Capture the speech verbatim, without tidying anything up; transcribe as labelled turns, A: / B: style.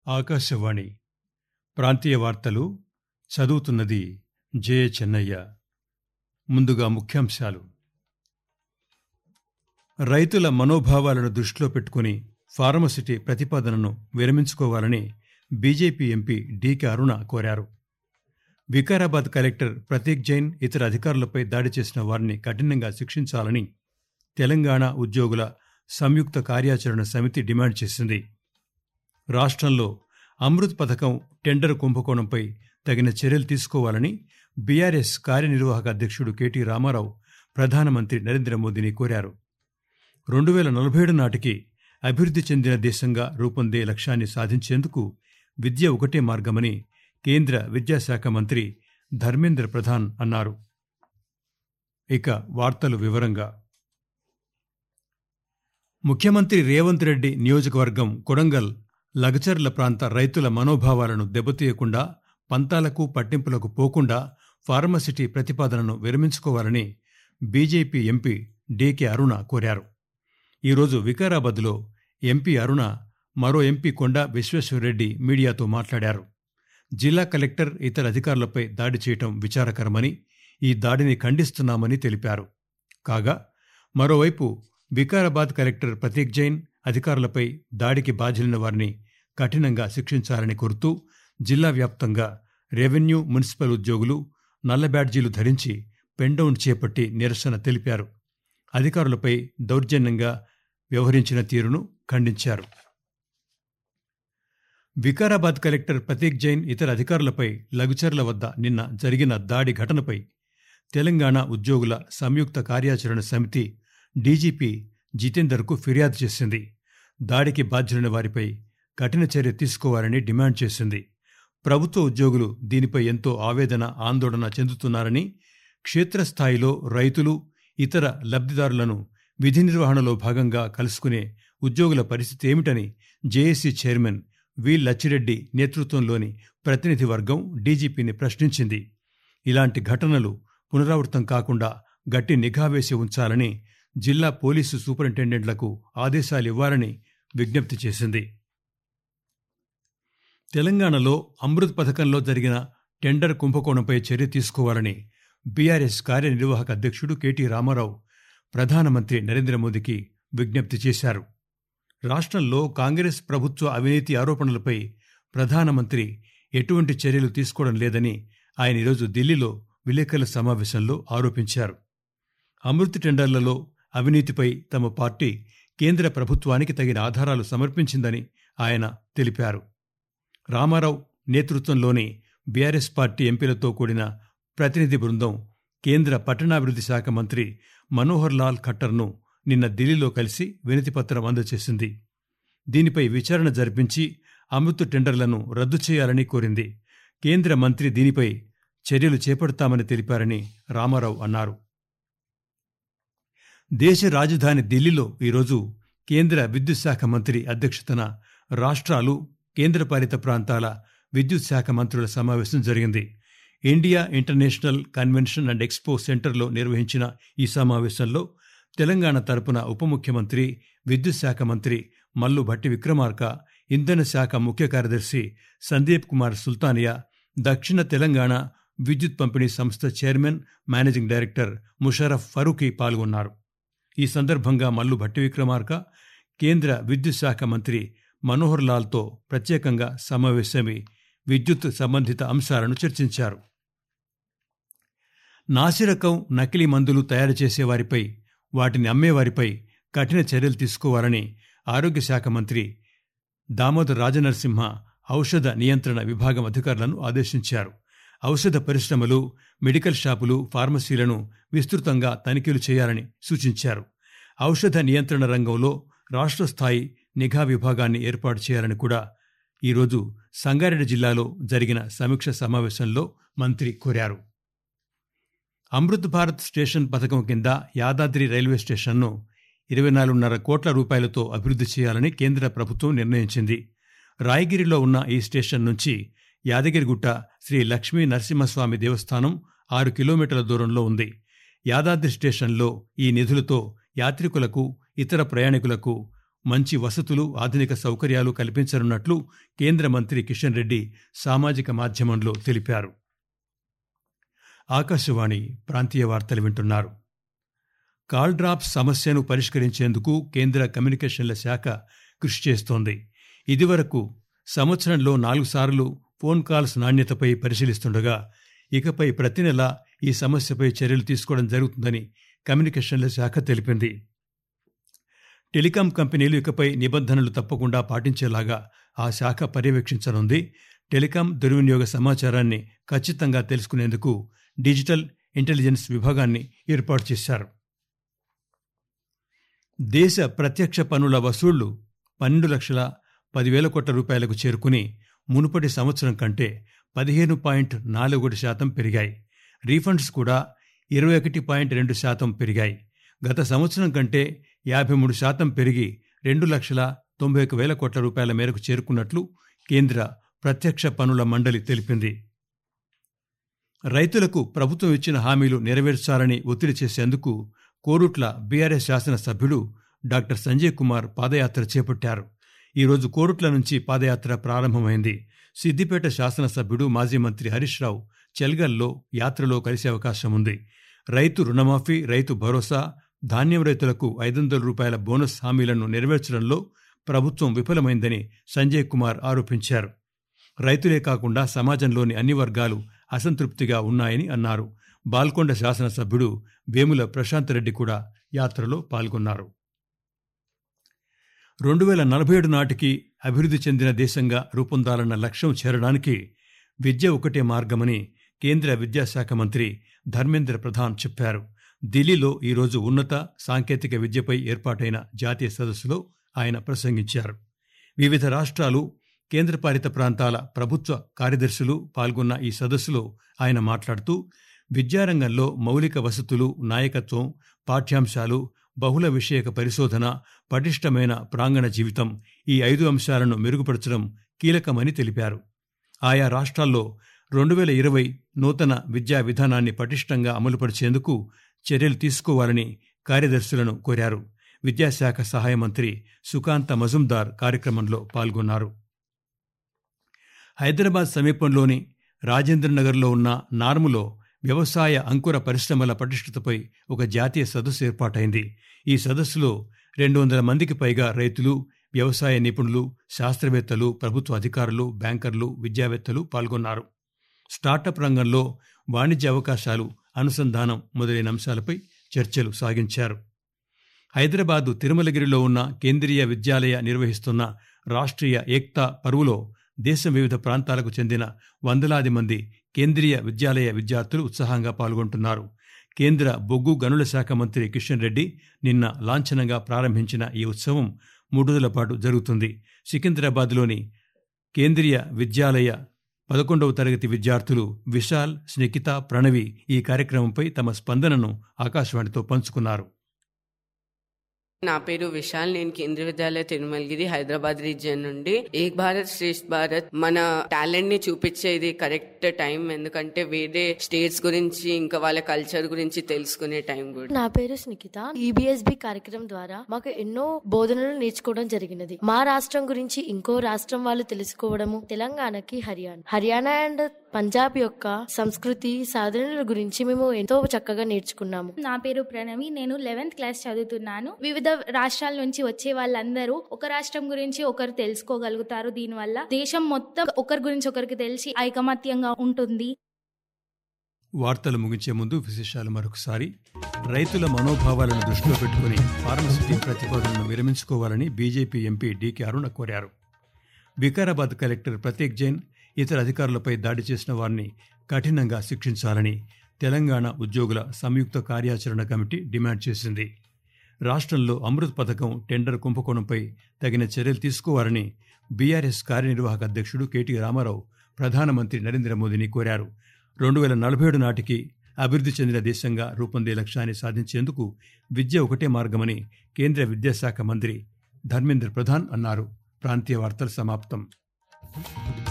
A: ఆకాశవాణి ప్రాంతీయ వార్తలు చదువుతున్నది జె చెన్నయ్య. ముందుగా ముఖ్యాంశాలు. రైతుల మనోభావాలను దృష్టిలో పెట్టుకుని ఫార్మసిటీ ప్రతిపాదనను విరమించుకోవాలని బీజేపీ ఎంపీ డీకే అరుణ కోరారు. వికారాబాద్ కలెక్టర్ ప్రతీక్ జైన్ ఇతర అధికారులపై దాడి చేసిన వారిని కఠినంగా శిక్షించాలని తెలంగాణ ఉద్యోగుల సంయుక్త కార్యాచరణ సమితి డిమాండ్ చేసింది. రాష్ట్రంలో అమృత్ పథకం టెండర్ కుంభకోణంపై తగిన చర్యలు తీసుకోవాలని బీఆర్ఎస్ కార్యనిర్వాహక అధ్యక్షుడు కెటి రామారావు ప్రధానమంత్రి నరేంద్ర మోదీని కోరారు. రెండు వేల నలభై ఏడు నాటికి అభివృద్ధి చెందిన దేశంగా రూపొందే లక్ష్యాన్ని సాధించేందుకు విద్య ఒకటే మార్గమని కేంద్ర విద్యాశాఖ మంత్రి ధర్మేంద్ర ప్రధాన్ అన్నారు. ఇక వార్తలు వివరంగా. ముఖ్యమంత్రి రేవంత్ రెడ్డి నియోజకవర్గం కొడంగల్ లగచర్ల ప్రాంత రైతుల మనోభావాలను దెబ్బతీయకుండా, పంతాలకు పట్టింపులకు పోకుండా ఫార్మసిటీ ప్రతిపాదనను విరమించుకోవాలని బీజేపీ ఎంపీ డీకే అరుణ కోరారు. ఈరోజు వికారాబాద్లో ఎంపీ అరుణ మరో ఎంపీ కొండా విశ్వేశ్వరరెడ్డి మీడియాతో మాట్లాడారు. జిల్లా కలెక్టర్ ఇతర అధికారులపై దాడి చేయటం విచారకరమని, ఈ దాడిని ఖండిస్తున్నామని తెలిపారు. కాగా మరోవైపు వికారాబాద్ కలెక్టర్ ప్రతీక్ జైన్ అధికారులపై దాడికి బాధ్యులైన వారిని కఠినంగా శిక్షించాలని కోరుతూ జిల్లా వ్యాప్తంగా రెవెన్యూ, మున్సిపల్ ఉద్యోగులు నల్ల బ్యాడ్జీలు ధరించి పెండౌన్ చేపట్టి నిరసన తెలిపారు. అధికారులపై దౌర్జన్యంగా వ్యవహరించిన తీరును ఖండించారు. వికారాబాద్ కలెక్టర్ ప్రతీక్ జైన్ ఇతర అధికారులపై లగుచర్ల వద్ద నిన్న జరిగిన దాడి ఘటనపై తెలంగాణ ఉద్యోగుల సంయుక్త కార్యాచరణ సమితి డీజీపీ జితేందర్కు ఫిర్యాదు చేసింది. దాడికి బాధ్యులైన వారిపై కఠిన చర్య తీసుకోవాలని డిమాండ్ చేసింది. ప్రభుత్వ ఉద్యోగులు దీనిపై ఎంతో ఆవేదన, ఆందోళన చెందుతున్నారని, క్షేత్రస్థాయిలో రైతులు, ఇతర లబ్ధిదారులను విధి నిర్వహణలో భాగంగా కలుసుకునే ఉద్యోగుల పరిస్థితి ఏమిటని జేఏసీ చైర్మన్ వి లచ్చిరెడ్డి నేతృత్వంలోని ప్రతినిధి వర్గం డీజీపీని ప్రశ్నించింది. ఇలాంటి ఘటనలు పునరావృతం కాకుండా గట్టి నిఘా వేసి ఉంచాలని జిల్లా పోలీసు సూపరింటెండెంట్లకు ఆదేశాలివ్వాలని విజ్ఞప్తి చేసింది. తెలంగాణలో అమృత్ పథకంలో జరిగిన టెండర్ కుంభకోణంపై చర్య తీసుకోవాలని బీఆర్ఎస్ కార్యనిర్వాహక అధ్యక్షుడు కెటి రామారావు ప్రధానమంత్రి నరేంద్ర మోదీకి విజ్ఞప్తి చేశారు. రాష్ట్రంలో కాంగ్రెస్ ప్రభుత్వ అవినీతి ఆరోపణలపై ప్రధానమంత్రి ఎటువంటి చర్యలు తీసుకోవడం లేదని ఆయన ఈరోజు ఢిల్లీలో విలేకరుల సమావేశంలో ఆరోపించారు. అమృత్ టెండర్లలో అవినీతిపై తమ పార్టీ కేంద్ర ప్రభుత్వానికి తగిన ఆధారాలు సమర్పించిందని ఆయన తెలిపారు. రామారావు నేతృత్వంలోని బీఆర్ఎస్ పార్టీ ఎంపీలతో కూడిన ప్రతినిధి బృందం కేంద్ర పట్టణాభివృద్ధి శాఖ మంత్రి మనోహర్ లాల్ ఖట్టర్ను నిన్న ఢిల్లీలో కలిసి వినతిపత్రం అందజేసింది. దీనిపై విచారణ జరిపించి అమృత్ టెండర్లను రద్దు చేయాలని కోరింది. కేంద్ర మంత్రి దీనిపై చర్యలు చేపడతామని తెలిపారని రామారావు అన్నారు. దేశ రాజధాని ఢిల్లీలో ఈరోజు కేంద్ర విద్యుత్ శాఖ మంత్రి అధ్యక్షతన రాష్ట్రాలు, కేంద్రపాలిత ప్రాంతాల విద్యుత్ శాఖ మంత్రుల సమావేశం జరిగింది. India international convention and expo సెంటర్లో నిర్వహించిన ఈ సమావేశంలో తెలంగాణ తరపున ఉప ముఖ్యమంత్రి, విద్యుత్ శాఖ మంత్రి మల్లు భట్టి విక్రమార్క, ఇంధన శాఖ ముఖ్య కార్యదర్శి సందీప్ కుమార్ సుల్తానియా, దక్షిణ తెలంగాణ విద్యుత్ పంపిణీ సంస్థ chairman, managing director Musharraf Farooqui పాల్గొన్నారు. ఈ సందర్భంగా మల్లు భట్టి విక్రమార్క కేంద్ర విద్యుత్ శాఖ మంత్రి మనోహర్ లాల్తో ప్రత్యేకంగా సమావేశమై విద్యుత్ సంబంధిత అంశాలను చర్చించారు. నాసిరకం, నకిలీ మందులు తయారు చేసేవారిపై, వాటిని అమ్మేవారిపై కఠిన చర్యలు తీసుకోవాలని ఆరోగ్య శాఖ మంత్రి దామోదర్ రాజనరసింహ ఔషధ నియంత్రణ విభాగం అధికారులను ఆదేశించారు. ఔషధ పరిశ్రమలు, మెడికల్ షాపులు, ఫార్మసీలను విస్తృతంగా తనిఖీలు చేయాలని సూచించారు. ఔషధ నియంత్రణ రంగంలో రాష్ట్ర స్థాయి నిఘా విభాగాన్ని ఏర్పాటు చేయాలని కూడా ఈరోజు సంగారెడ్డి జిల్లాలో జరిగిన సమీక్ష సమావేశంలో మంత్రి కోరారు. అమృత్ భారత్ స్టేషన్ పథకం కింద యాదాద్రి రైల్వే స్టేషన్ను ఇరవై నాలుగున్నర కోట్ల రూపాయలతో అభివృద్ధి చేయాలని కేంద్ర ప్రభుత్వం నిర్ణయించింది. రాయగిరిలో ఉన్న ఈ స్టేషన్ నుంచి యాదగిరిగుట్ట శ్రీ లక్ష్మీ నరసింహస్వామి దేవస్థానం ఆరు కిలోమీటర్ల దూరంలో ఉంది. యాదాద్రి స్టేషన్లో ఈ నిధులతో యాత్రికులకు, ఇతర ప్రయాణికులకు మంచి వసతులు, ఆధునిక సౌకర్యాలు కల్పించనున్నట్లు కేంద్ర మంత్రి కిషన్ రెడ్డి సామాజిక మాధ్యమంలో తెలిపారు. ఆకాశవాణి ప్రాంతీయ వార్తలు వింటున్నారు. కాల్ డ్రాప్స్ సమస్యను పరిష్కరించేందుకు కేంద్ర కమ్యూనికేషన్ల శాఖ కృషి చేస్తోంది. ఇదివరకు సంవత్సరంలో నాలుగు సార్లు ఫోన్ కాల్స్ నాణ్యతపై పరిశీలిస్తుండగా ఇకపై ప్రతి నెల ఈ సమస్యపై చర్యలు తీసుకోవడం జరుగుతుందని కమ్యూనికేషన్ల శాఖ తెలిపింది. టెలికాం కంపెనీలు ఇకపై నిబంధనలు తప్పకుండా పాటించేలాగా ఆ శాఖ పర్యవేక్షించనుంది. టెలికాం దుర్వినియోగ సమాచారాన్ని ఖచ్చితంగా తెలుసుకునేందుకు డిజిటల్ ఇంటెలిజెన్స్ విభాగాన్ని ఏర్పాటు చేశారు. దేశ ప్రత్యక్ష పన్నుల వసూళ్లు పన్నెండు లక్షల పదివేల కోట్ల రూపాయలకు చేరుకుని మునుపటి సంవత్సరం కంటే పదిహేను పాయింట్ నాలుగు ఒకటి శాతం పెరిగాయి. రీఫండ్స్ కూడా ఇరవై ఒకటి పాయింట్ రెండు శాతం పెరిగాయి. గత సంవత్సరం కంటే యాభై మూడు శాతం పెరిగి రెండు లక్షల తొంభై ఒక వేల కోట్ల రూపాయల మేరకు చేరుకున్నట్లు కేంద్ర ప్రత్యక్ష పన్నుల మండలి తెలిపింది. రైతులకు ప్రభుత్వం ఇచ్చిన హామీలు నెరవేర్చాలని ఒత్తిడి చేసేందుకు కోరుట్ల బీఆర్ఎస్ శాసనసభ్యుడు డాక్టర్ సంజయ్ కుమార్ పాదయాత్ర చేపట్టారు. ఈరోజు కోరుట్ల నుంచి పాదయాత్ర ప్రారంభమైంది. సిద్దిపేట శాసనసభ్యుడు మాజీ మంత్రి హరీష్ రావు చెల్గల్లో యాత్రలో కలిసే అవకాశం ఉంది. రైతు రుణమాఫీ, రైతు భరోసా, ధాన్యం రైతులకు ఐదు వందల రూపాయల బోనస్ హామీలను నెరవేర్చడంలో ప్రభుత్వం విఫలమైందని సంజయ్ కుమార్ ఆరోపించారు. రైతులే కాకుండా సమాజంలోని అన్ని వర్గాలు అసంతృప్తిగా ఉన్నాయని అన్నారు. బాల్కొండ శాసనసభ్యుడు వేముల ప్రశాంత్ రెడ్డి కూడా యాత్రలో పాల్గొన్నారు. రెండు వేల నలభై ఏడు నాటికి అభివృద్ధి చెందిన దేశంగా రూపొందాలన్న లక్ష్యం చేరడానికి విద్య ఒకటే మార్గమని కేంద్ర విద్యాశాఖ మంత్రి ధర్మేంద్ర ప్రధాన్ చెప్పారు. ఢిల్లీలో ఈరోజు ఉన్నత సాంకేతిక విద్యపై ఏర్పాటైన జాతీయ సదస్సులో ఆయన ప్రసంగించారు. వివిధ రాష్ట్రాలు, కేంద్రపాలిత ప్రాంతాల ప్రభుత్వ కార్యదర్శులు పాల్గొన్న ఈ సదస్సులో ఆయన మాట్లాడుతూ విద్యారంగంలో మౌలిక వసతులు, నాయకత్వం, పాఠ్యాంశాలు, బహుళ విషయక పరిశోధన, పటిష్టమైన ప్రాంగణ జీవితం ఈ ఐదు అంశాలను మెరుగుపరచడం కీలకమని తెలిపారు. ఆయా రాష్ట్రాల్లో రెండు వేల ఇరవై నూతన విద్యా విధానాన్ని పటిష్టంగా అమలుపరిచేందుకు చర్యలు తీసుకోవాలని కార్యదర్శులను కోరారు. విద్యాశాఖ సహాయ మంత్రి సుకాంత మజుందార్ కార్యక్రమంలో పాల్గొన్నారు. హైదరాబాద్ సమీపంలోని రాజేంద్రనగర్లో ఉన్న నార్ములో వ్యవసాయ అంకుర పరిశ్రమల పటిష్టతపై ఒక జాతీయ సదస్సు ఏర్పాటైంది. ఈ సదస్సులో రెండు వందల మందికి పైగా రైతులు, వ్యవసాయ నిపుణులు, శాస్త్రవేత్తలు, ప్రభుత్వ అధికారులు, బ్యాంకర్లు, విద్యావేత్తలు పాల్గొన్నారు. స్టార్టప్ రంగంలో వాణిజ్య అవకాశాలు, అనుసంధానం మొదలైన అంశాలపై చర్చలు సాగించారు. హైదరాబాదు తిరుమలగిరిలో ఉన్న కేంద్రీయ విద్యాలయ నిర్వహిస్తున్న రాష్ట్రీయ ఏక్తా పర్వులో దేశం వివిధ ప్రాంతాలకు చెందిన వందలాది మంది కేంద్రీయ విద్యాలయ విద్యార్థులు ఉత్సాహంగా పాల్గొంటున్నారు. కేంద్ర బొగ్గు గనుల శాఖ మంత్రి కిషన్ రెడ్డి నిన్న లాంఛనంగా ప్రారంభించిన ఈ ఉత్సవం మూడు రోజుల పాటు జరుగుతుంది. సికింద్రాబాద్లోని కేంద్రీయ విద్యాలయ పదకొండవ తరగతి విద్యార్థులు విశాల్, స్నికిత, ప్రణవి ఈ కార్యక్రమంపై తమ స్పందనను ఆకాశవాణితో పంచుకున్నారు.
B: నా పేరు విశాల్. నేను కేంద్రీయ విద్యాలయ తిరుమలగిరి హైదరాబాద్ రీజియన్ నుండి. ఏక్ భారత్ శ్రేష్ఠ భారత్ మన టాలెంట్ ని చూపించేది కరెక్ట్ టైం, ఎందుకంటే వేరే స్టేట్స్ గురించి ఇంకా వాళ్ళ కల్చర్ గురించి తెలుసుకునే టైం కూడా.
C: నా పేరు స్నికిత. ఈబీఎస్బి కార్యక్రమం ద్వారా మాకు ఎన్నో బోధనలు నేర్చుకోవడం జరిగినది. మా రాష్ట్రం గురించి ఇంకో రాష్ట్రం వాళ్ళు తెలుసుకోవడము, తెలంగాణకి హర్యానా హర్యానా అండ్ పంజాబ్ యొక్క సంస్కృతి సాధనల గురించి మేము ఎంతో చక్కగా నేర్చుకున్నాము.
D: నా పేరు ప్రణవి. నేను లెవెన్త్ క్లాస్ చదువుతున్నాను. వివిధ రాష్ట్రాల నుంచి వచ్చే వాళ్ళందరూ ఒక రాష్ట్రం గురించి ఒకరు తెలుసుకోగలుగుతారు. దీనివల్ల దేశం మొత్తం ఒకరి గురించి ఒకరికి తెలిసి ఐకమత్యంగా ఉంటుంది.
A: వార్తలు ముగించే ముందు విశేషాలు మరొకసారి. రైతుల మనోభావాలను దృష్టిలో పెట్టుకుని ఫార్మసిటీ ప్రతిపాదనను విరమించుకోవాలని బీజేపీ ఎంపీ డీకే అరుణ కోరారు. వికారాబాద్ కలెక్టర్ ప్రతీక్ జైన్ ఇతర అధికారులపై దాడి చేసిన వారిని కఠినంగా శిక్షించాలని తెలంగాణ ఉద్యోగుల సంయుక్త కార్యాచరణ కమిటీ డిమాండ్ చేసింది. రాష్ట్రంలో అమృత్ పథకం టెండర్ కుంభకోణంపై తగిన చర్యలు తీసుకోవాలని బీఆర్ఎస్ కార్యనిర్వాహక అధ్యక్షుడు కేటీ రామారావు ప్రధానమంత్రి నరేంద్ర మోదీని కోరారు. రెండు వేల నలభై ఏడు నాటికి అభివృద్ధి చెందిన దేశంగా రూపొందే లక్ష్యాన్ని సాధించేందుకు విద్య ఒకటే మార్గమని కేంద్ర విద్యాశాఖ మంత్రి ధర్మేంద్ర ప్రధాన్ అన్నారు. ప్రాంతీయ వార్తలు సమాప్తం.